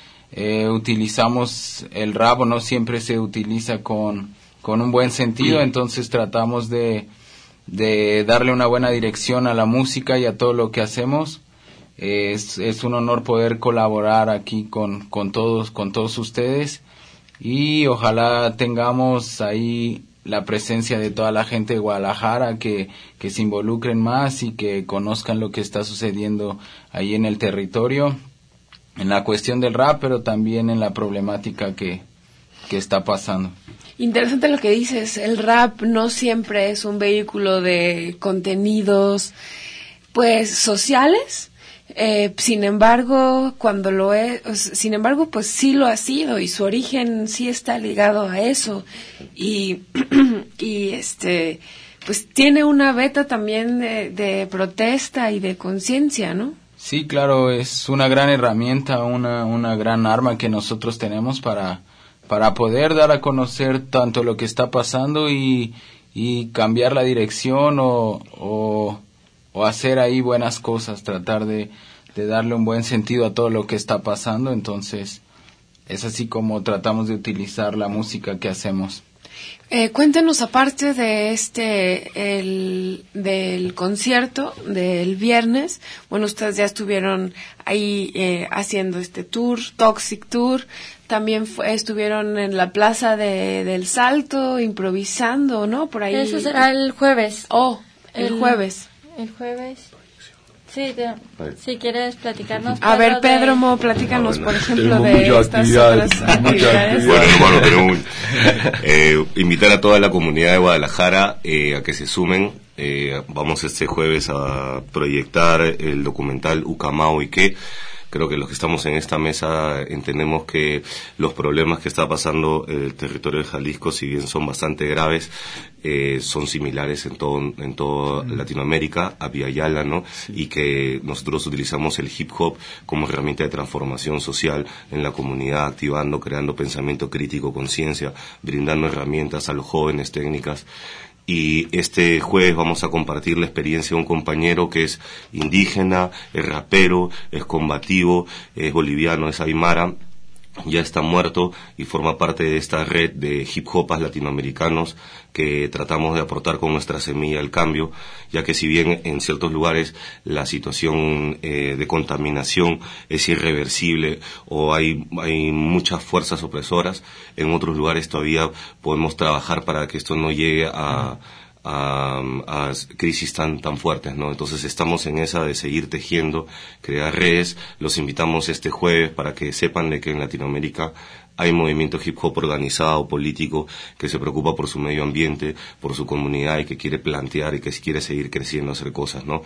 utilizamos el rap, o no siempre se utiliza con un buen sentido, entonces tratamos de darle una buena dirección a la música y a todo lo que hacemos. Es un honor poder colaborar aquí con todos ustedes, y ojalá tengamos ahí la presencia de toda la gente de Guadalajara, que se involucren más y que conozcan lo que está sucediendo ahí en el territorio, en la cuestión del rap, pero también en la problemática que está pasando. Interesante lo que dices, el rap no siempre es un vehículo de contenidos pues sociales, sin embargo pues sí lo ha sido, y su origen sí está ligado a eso, y pues tiene una veta también de protesta y de conciencia, ¿no? Sí, claro, es una gran herramienta, una gran arma que nosotros tenemos para poder dar a conocer tanto lo que está pasando y cambiar la dirección o hacer ahí buenas cosas, tratar de darle un buen sentido a todo lo que está pasando. Entonces es así como tratamos de utilizar la música que hacemos. Cuéntenos, aparte de del concierto del viernes, bueno, ustedes ya estuvieron ahí haciendo este tour, Toxic Tour, también estuvieron en la Plaza del Salto improvisando, ¿no? Por ahí. Eso será el jueves. El jueves. El jueves. Sí, si quieres platicarnos. A ver, Pedro, platícanos, por ejemplo, de estas otras actividades. Bueno, hermano, tenemos invitar a toda la comunidad de Guadalajara a que se sumen. Vamos este jueves a proyectar el documental Ucamao y qué. Creo que los que estamos en esta mesa entendemos que los problemas que está pasando el territorio de Jalisco, si bien son bastante graves, son similares en toda Latinoamérica, Abya Yala, ¿no? Sí. Y que nosotros utilizamos el hip hop como herramienta de transformación social en la comunidad, activando, creando pensamiento crítico, conciencia, brindando herramientas a los jóvenes, técnicas. Y este jueves vamos a compartir la experiencia de un compañero que es indígena, es rapero, es combativo, es boliviano, es aymara, ya está muerto y forma parte de esta red de hip hopas latinoamericanos que tratamos de aportar con nuestra semilla al cambio, ya que si bien en ciertos lugares la situación de contaminación es irreversible o hay muchas fuerzas opresoras, en otros lugares todavía podemos trabajar para que esto no llegue a crisis tan fuertes, ¿no? Entonces estamos en esa de seguir tejiendo, crear redes. Los invitamos este jueves para que sepan de que en Latinoamérica hay movimiento hip hop organizado, político, que se preocupa por su medio ambiente, por su comunidad y que quiere plantear y que quiere seguir creciendo, hacer cosas, ¿no?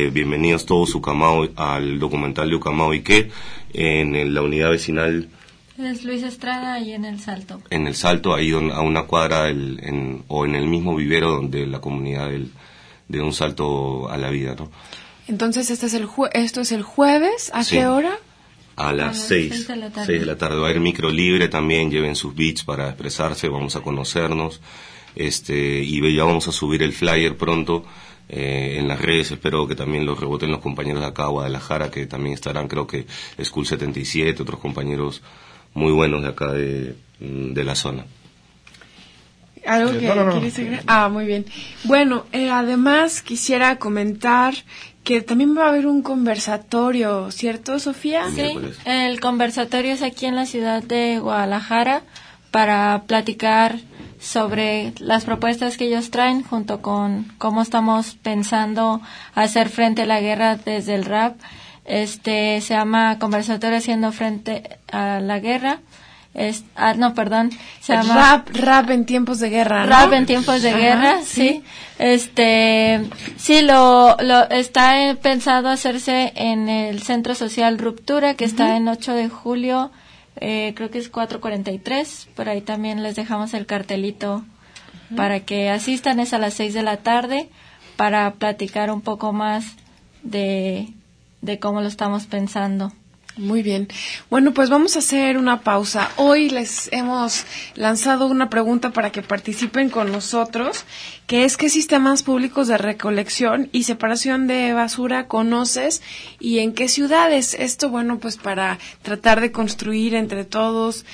Bienvenidos todos al documental de Ucamao y qué, en la unidad vecinal Es Luis Estrada y en El Salto. En El Salto, ahí a una cuadra o en el mismo vivero donde la comunidad de Un Salto a la Vida, ¿no? Entonces esto es el jueves, ¿a qué hora? A las 6 de la tarde. Va a haber micro libre también, lleven sus beats para expresarse, vamos a conocernos, y ya vamos a subir el flyer pronto en las redes. Espero que también lo reboten los compañeros de acá, Guadalajara, que también estarán, creo que School 77, otros compañeros muy buenos de acá de la zona. ¿Algo que quieres agregar? Ah, muy bien. Bueno, además quisiera comentar que también va a haber un conversatorio, ¿cierto, Sofía? Sí, el conversatorio es aquí en la ciudad de Guadalajara para platicar sobre las propuestas que ellos traen junto con cómo estamos pensando hacer frente a la guerra desde el rap. Se llama Conversatorio Haciendo Frente a la Guerra. Se llama Rap en tiempos de guerra, ¿no? Rap en tiempos de guerra, sí. Sí, lo está pensado hacerse en el Centro Social Ruptura, que está en 8 de julio, creo que es 443, por ahí también les dejamos el cartelito para que asistan, es a las 6 de la tarde, para platicar un poco más de cómo lo estamos pensando. Muy bien. Bueno, pues vamos a hacer una pausa. Hoy les hemos lanzado una pregunta para que participen con nosotros, que es: ¿qué sistemas públicos de recolección y separación de basura conoces y en qué ciudades? Esto, bueno, pues para tratar de construir entre todos,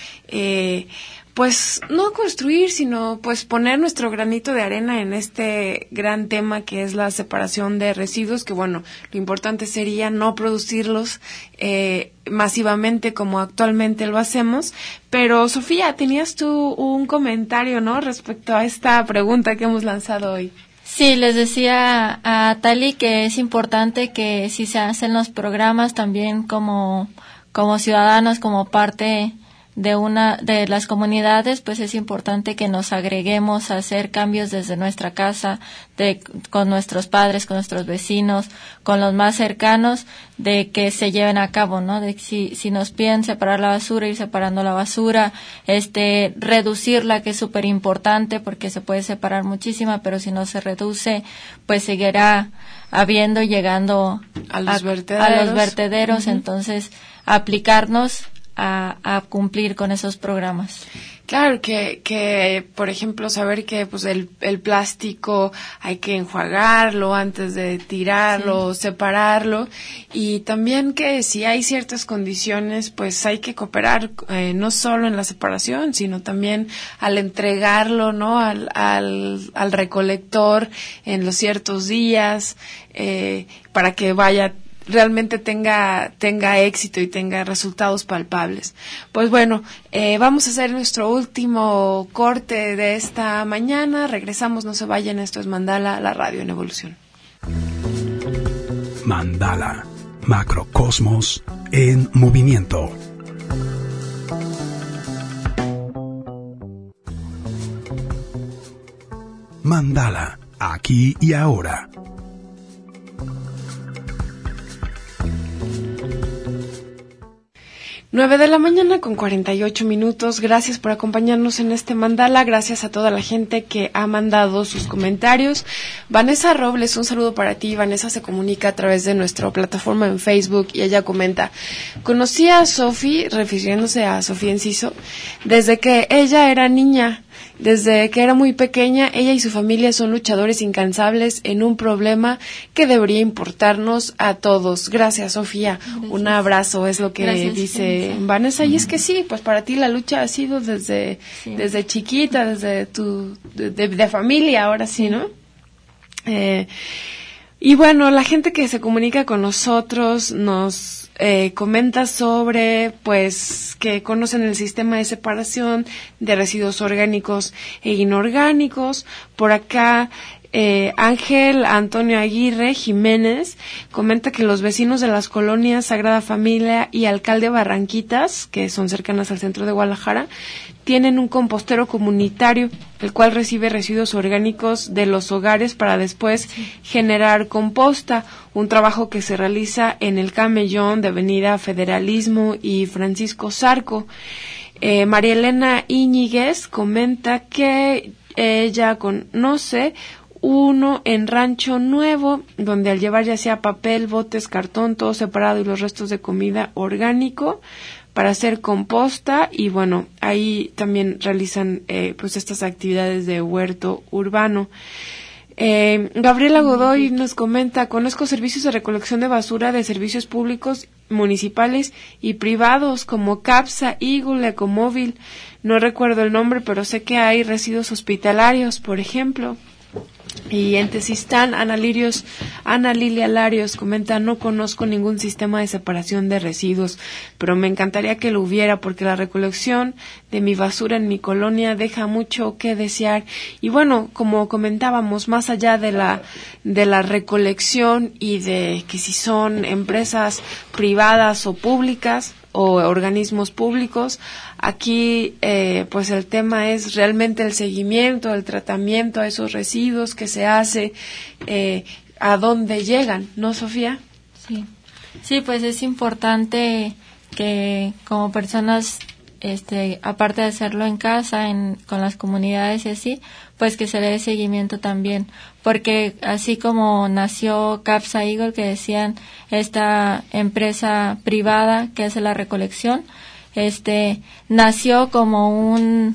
pues no construir, sino pues poner nuestro granito de arena en este gran tema que es la separación de residuos, que bueno, lo importante sería no producirlos masivamente como actualmente lo hacemos. Pero Sofía, tenías tú un comentario, ¿no?, respecto a esta pregunta que hemos lanzado hoy. Sí, les decía a Tali que es importante que si se hacen los programas también como ciudadanos, como parte de las comunidades, pues es importante que nos agreguemos a hacer cambios desde nuestra casa, con nuestros padres, con nuestros vecinos, con los más cercanos, de que se lleven a cabo, ¿no? De si nos piden separar la basura, ir separando la basura, reducirla, que es súper importante porque se puede separar muchísima, pero si no se reduce, pues seguirá habiendo, llegando a los vertederos. Entonces, aplicarnos a cumplir con esos programas. Claro, que por ejemplo, saber que pues el plástico hay que enjuagarlo antes de tirarlo, separarlo, y también que si hay ciertas condiciones, pues hay que cooperar, no solo en la separación, sino también al entregarlo, ¿no?, al recolector en los ciertos días, para que realmente tenga éxito y tenga resultados palpables. Pues bueno, vamos a hacer nuestro último corte de esta mañana. Regresamos, no se vayan, esto es Mandala, la radio en evolución. Mandala, macrocosmos en movimiento. Mandala, aquí y ahora. 9 de la mañana con 48 minutos. Gracias por acompañarnos en este Mandala. Gracias a toda la gente que ha mandado sus comentarios. Vanessa Robles, un saludo para ti. Vanessa se comunica a través de nuestra plataforma en Facebook y ella comenta: conocí a Sofi, refiriéndose a Sofía Enciso, desde que ella era niña. Desde que era muy pequeña, ella y su familia son luchadores incansables en un problema que debería importarnos a todos. Gracias, Sofía. Gracias. Un abrazo, es lo que dice Vanessa. Y es que sí, pues para ti la lucha ha sido desde chiquita, desde de familia, ahora sí, ¿no? Y bueno, la gente que se comunica con nosotros nos comenta sobre, pues, que conocen el sistema de separación de residuos orgánicos e inorgánicos. Por acá Ángel Antonio Aguirre Jiménez comenta que los vecinos de las colonias Sagrada Familia y Alcalde Barranquitas, que son cercanas al centro de Guadalajara, tienen un compostero comunitario, el cual recibe residuos orgánicos de los hogares para después generar composta, un trabajo que se realiza en el Camellón de Avenida Federalismo y Francisco Zarco. María Elena Íñiguez comenta que ella conoce uno en Rancho Nuevo, donde al llevar ya sea papel, botes, cartón, todo separado y los restos de comida orgánico para hacer composta, y bueno, ahí también realizan pues estas actividades de huerto urbano. Gabriela Godoy nos comenta: conozco servicios de recolección de basura de servicios públicos municipales y privados como CAPSA, Eagle, Ecomóvil. No recuerdo el nombre, pero sé que hay residuos hospitalarios, por ejemplo. Y en Tezistán, Ana Lilia Larios comenta: no conozco ningún sistema de separación de residuos, pero me encantaría que lo hubiera, porque la recolección de mi basura en mi colonia deja mucho que desear. Y bueno, como comentábamos, más allá de la recolección y de que si son empresas privadas o públicas o organismos públicos, aquí pues el tema es realmente el seguimiento, el tratamiento a esos residuos que se hace, a dónde llegan, ¿no, Sofía? Sí, pues es importante que como personas, aparte de hacerlo en casa, con las comunidades y así, pues que se le dé seguimiento también, porque así como nació CAPSA Eagle, que decían, esta empresa privada que hace la recolección, nació como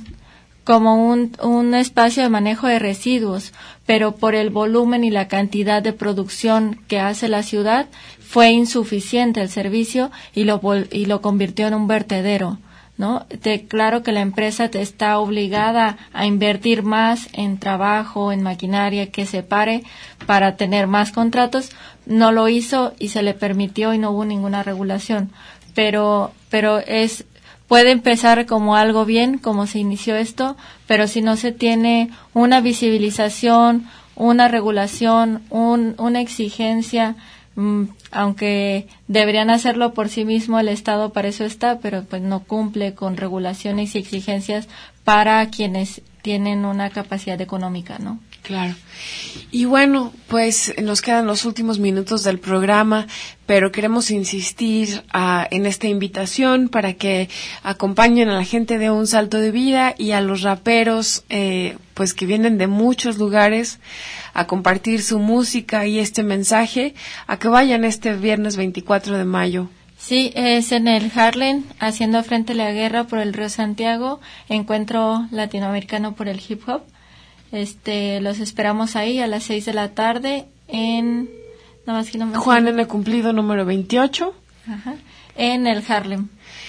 un espacio de manejo de residuos, pero por el volumen y la cantidad de producción que hace la ciudad fue insuficiente el servicio y lo convirtió en un vertedero, ¿no? Claro que la empresa está obligada a invertir más en trabajo, en maquinaria que se pare para tener más contratos. No lo hizo y se le permitió y no hubo ninguna regulación, pero puede empezar como algo bien, como se inició esto, pero si no se tiene una visibilización, una regulación, una exigencia, aunque deberían hacerlo por sí mismo, el Estado para eso está, pero pues no cumple con regulaciones y exigencias para quienes tienen una capacidad económica, ¿no? Claro. Y bueno, pues nos quedan los últimos minutos del programa, pero queremos insistir en esta invitación para que acompañen a la gente de Un Salto de Vida y a los raperos, pues que vienen de muchos lugares a compartir su música y este mensaje, a que vayan este viernes 24 de mayo. Sí, es en el Harlem, haciendo frente a la guerra por el Río Santiago, encuentro latinoamericano por el hip hop. Los esperamos ahí a las 6 de la tarde en Juan N. Cumplido número 28. Ajá, en el Harlem.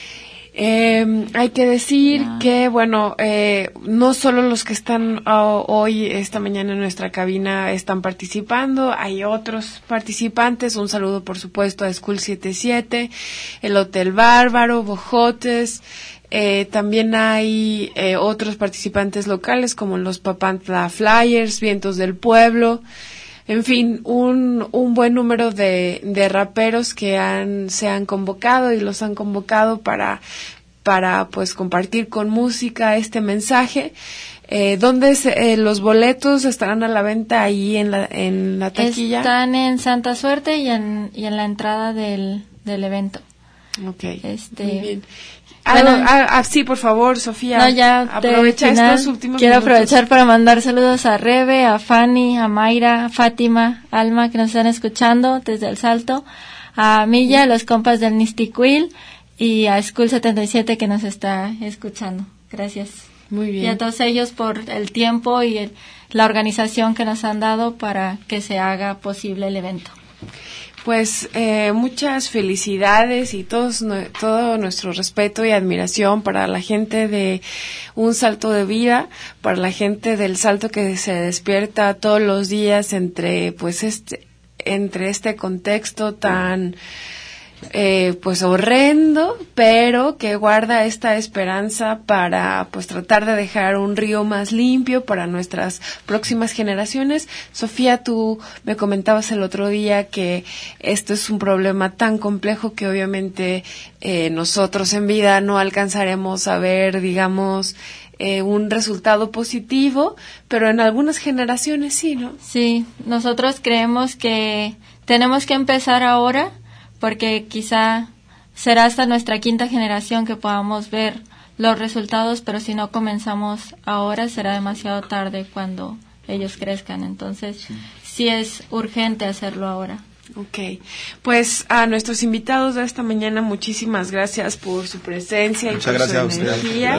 Hay que decir que, bueno, no solo los que están hoy, esta mañana en nuestra cabina están participando, hay otros participantes. Un saludo, por supuesto, a School 77, el Hotel Bárbaro, Bojotes. También hay otros participantes locales como los Papantla Flyers, Vientos del Pueblo. En fin, un buen número de raperos que se han convocado y los han convocado para pues compartir con música este mensaje. ¿Dónde los boletos estarán a la venta ahí en la taquilla? Están en Santa Suerte y en la entrada del evento. Okay. Muy bien. Sí, por favor, Sofía. No, ya aprovecha estos últimos Quiero minutos. aprovechar para mandar saludos a Rebe, a Fanny, a Mayra, a Fátima, Alma, que nos están escuchando desde El Salto, a Milla, a los compas del Nistiquil y a School 77 que nos está escuchando. Gracias. Muy bien. Y a todos ellos por el tiempo y la organización que nos han dado para que se haga posible el evento. Pues muchas felicidades y todo nuestro respeto y admiración para la gente de Un Salto de Vida, para la gente del Salto que se despierta todos los días entre este contexto tan pues horrendo, pero que guarda esta esperanza para pues tratar de dejar un río más limpio para nuestras próximas generaciones. Sofía, tú me comentabas el otro día que esto es un problema tan complejo que obviamente nosotros en vida no alcanzaremos a ver, digamos, un resultado positivo, pero en algunas generaciones sí, ¿no? Sí, nosotros creemos que tenemos que empezar ahora, porque quizá será hasta nuestra quinta generación que podamos ver los resultados, pero si no comenzamos ahora será demasiado tarde cuando ellos crezcan. Entonces, sí es urgente hacerlo ahora. Ok, pues a nuestros invitados de esta mañana, muchísimas gracias por su presencia y por su energía.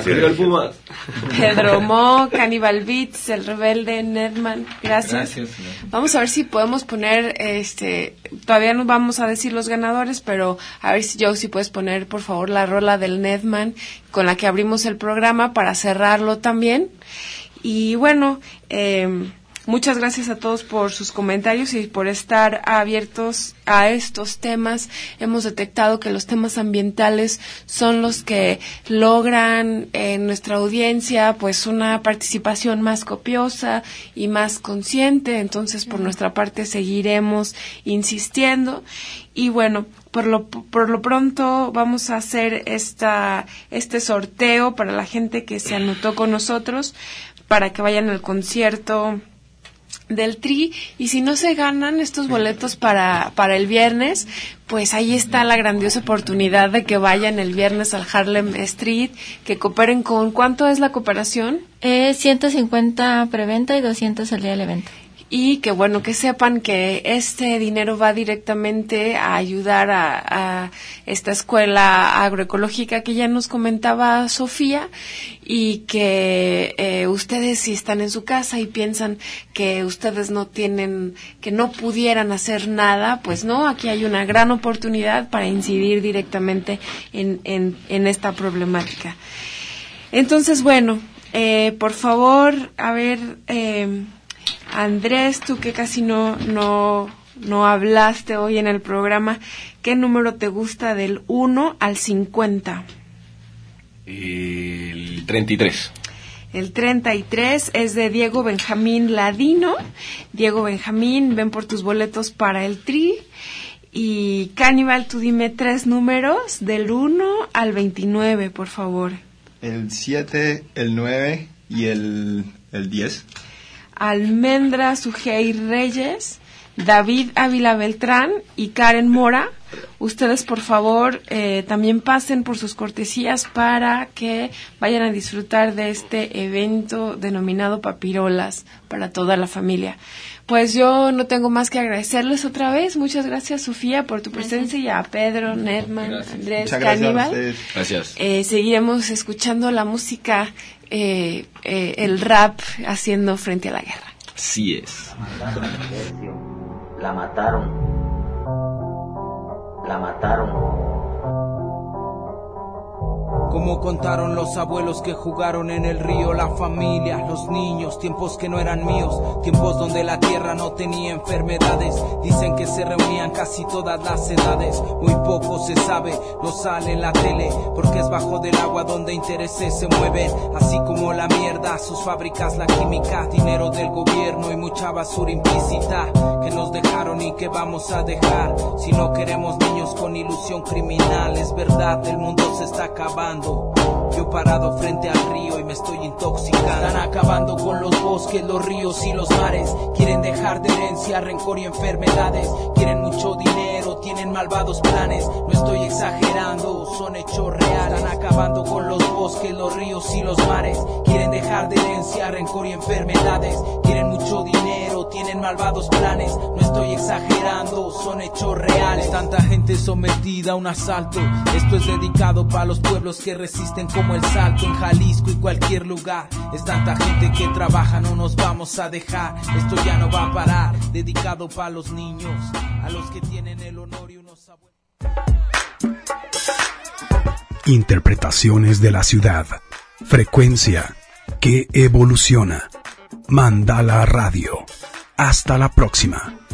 Pedro Mo, Cannibal Beats, El Rebelde, Nedman, gracias. Vamos a ver si podemos poner, todavía no vamos a decir los ganadores, pero a ver si Joe, si puedes poner por favor la rola del Nedman con la que abrimos el programa para cerrarlo también. Y bueno, muchas gracias a todos por sus comentarios y por estar abiertos a estos temas. Hemos detectado que los temas ambientales son los que logran en nuestra audiencia pues una participación más copiosa y más consciente. Entonces, por nuestra parte seguiremos insistiendo. Y bueno, por lo pronto vamos a hacer este sorteo para la gente que se anotó con nosotros para que vayan al concierto del Tri, y si no se ganan estos boletos para el viernes, pues ahí está la grandiosa oportunidad de que vayan el viernes al Harlem Street, que cooperen con, ¿cuánto es la cooperación? 150 preventa y 200 el día del evento. Y que bueno, que sepan que este dinero va directamente a ayudar a esta escuela agroecológica que ya nos comentaba Sofía, y que ustedes, si están en su casa y piensan que ustedes no tienen, que no pudieran hacer nada, pues no, aquí hay una gran oportunidad para incidir directamente en esta problemática. Entonces, bueno, por favor, a ver, Andrés, tú que casi no hablaste hoy en el programa, ¿qué número te gusta del 1 al 50? El 33. El 33 es de Diego Benjamín Ladino. Diego Benjamín, ven por tus boletos para el Tri. Y Cannibal, tú dime 3 números del 1 al 29, por favor. El 7, el 9 y el 10. Almendra Sujei Reyes, David Ávila Beltrán y Karen Mora. Ustedes, por favor, también pasen por sus cortesías para que vayan a disfrutar de este evento denominado Papirolas para toda la familia. Pues yo no tengo más que agradecerles otra vez. Muchas gracias, Sofía, por tu presencia, y a Pedro, Nedman, Andrés, Cannibal. Gracias. Seguiremos escuchando la música, el rap haciendo frente a la guerra. Así es. La mataron. La mataron. Como contaron los abuelos que jugaron en el río, la familia, los niños, tiempos que no eran míos, tiempos donde la tierra no tenía enfermedades. Dicen que se reunían casi todas las edades, muy poco se sabe, no sale en la tele, porque es bajo del agua donde intereses se mueven, así como la mierda, sus fábricas, la química, dinero del gobierno y mucha basura implícita que nos dejaron y que vamos a dejar. Si no queremos niños con ilusión criminal, es verdad, el mundo se está acabando. Yo parado frente al río y me estoy intoxicando. Están acabando con los bosques, los ríos y los mares. Quieren dejar de herencia rencor y enfermedades. Quieren mucho dinero, tienen malvados planes. No estoy exagerando, son hechos reales. Están acabando con los bosques, los ríos y los mares. Quieren dejar de herencia rencor y enfermedades. Quieren mucho dinero, tienen malvados planes. No estoy exagerando, son hechos reales. Tanta gente sometida a un asalto. Esto es dedicado para los pueblos que resisten como el Salto, en Jalisco y cualquier lugar. Es tanta gente que trabaja, no nos vamos a dejar. Esto ya no va a parar. Dedicado para los niños, a los que tienen el honor y unos abuelos. Interpretaciones de la ciudad. Frecuencia que evoluciona. Mandala Radio. Hasta la próxima.